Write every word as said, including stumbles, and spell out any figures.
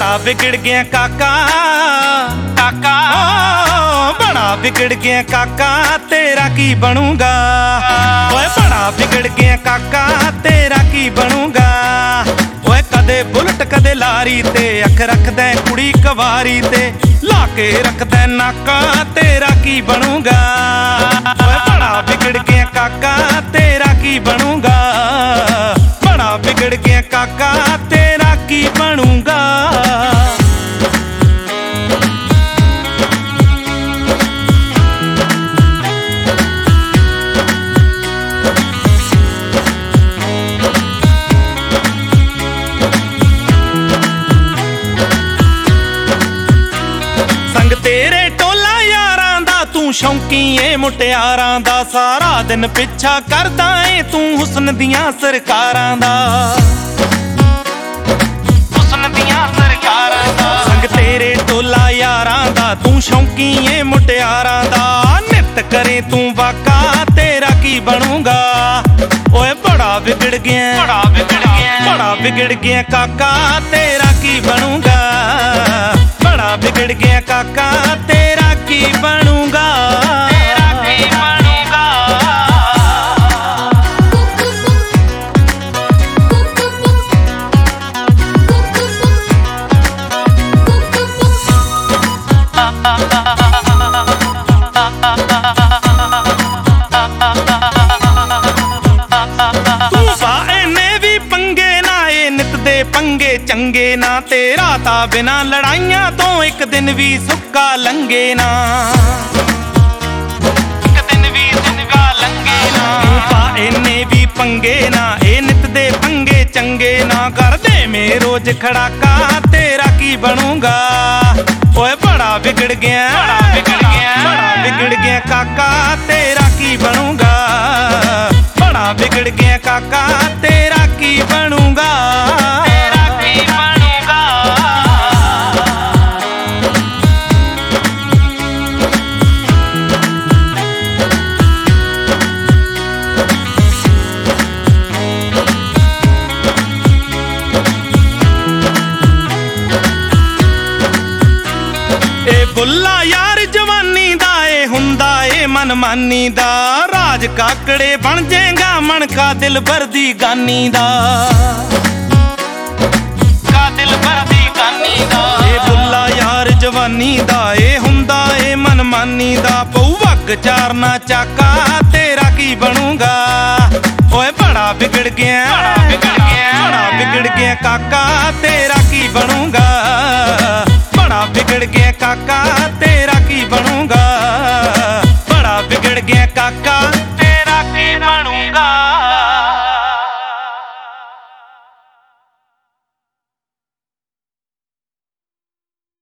बड़ा बिगड़ गया काका काका बड़ा बिगड़ गया काका तेरा की बनूंगा। ओए बड़ा बिगड़ गया काका तेरा की बनूंगा। ओए कदे बुलट कदे लारी ते अख रखदा कुड़ी कवारी ते लाके रखदा नाका तेरा की बनूंगा। ओए बड़ा बिगड़ गया काका तेरा की बनूंगा। बड़ा बिगड़ गया काका तेरा की बनूंगा। संग तेरे टोला यारां दा तू शौकी ए मुटियारां दा सारा दिन पिछा करदा ए तू हुस्न दियां सरकारां दा हुस्न दियां सरकारां दा। संग तेरे टोला यारां दा तू शौकी ए मुटियारां दा नित करे तू वाका तेरा की बनूंगा। ओए बड़ा बिगड़ गया बड़ा बिगड़ गया बड़ा बिगड़ गया काका तेरा की बनूंगा। बड़ा बिगड़ गया काका तेरा की बनूंगा। तेरा की बनूंगा। तू सा इन्ने भी पंगे ना ए नित दे पंगे चंगे ना तेरा ता बिना लड़ाइयां तो एक दिन भी सुक्का लंघे ना। एक दिन भी सुक्का लंघे ना। तू सा इन्ने भी पंगे ना ए नित दे पंगे चंगे ना कर दे में रोज खड़ाका तेरा की बनूंगा। ओए बड़ा बिगड़ गया बड़ा बिगड़ गया बड़ा बिगड़ गया काका तेरा की बनूंगा। बड़ा बिगड़ गया काका तेरा की बनूंगा। तेरा की बनूंगा। ए बुल्ला यार जवानी दा ए हुंदा ए मनमानी दा राज काकड़े बन जाएगा मन का दिल भर दी गानी दा का दिल भर दी गानी दा। ए बुल्ला यार जवानी दा ए हुंदा ए मनमानी दा पऊ वग चारना चाका तेरा की बनूंगा। ओए बड़ा बिगड़ गया बड़ा बिगड़ गया बड़ा बिगड़ गया काका तेरा की बनूंगा। बड़ा बिगड़ गया काका तेरा की बनूंगा। बड़ा बिगड़ गया काका तेरा की बनूंगा।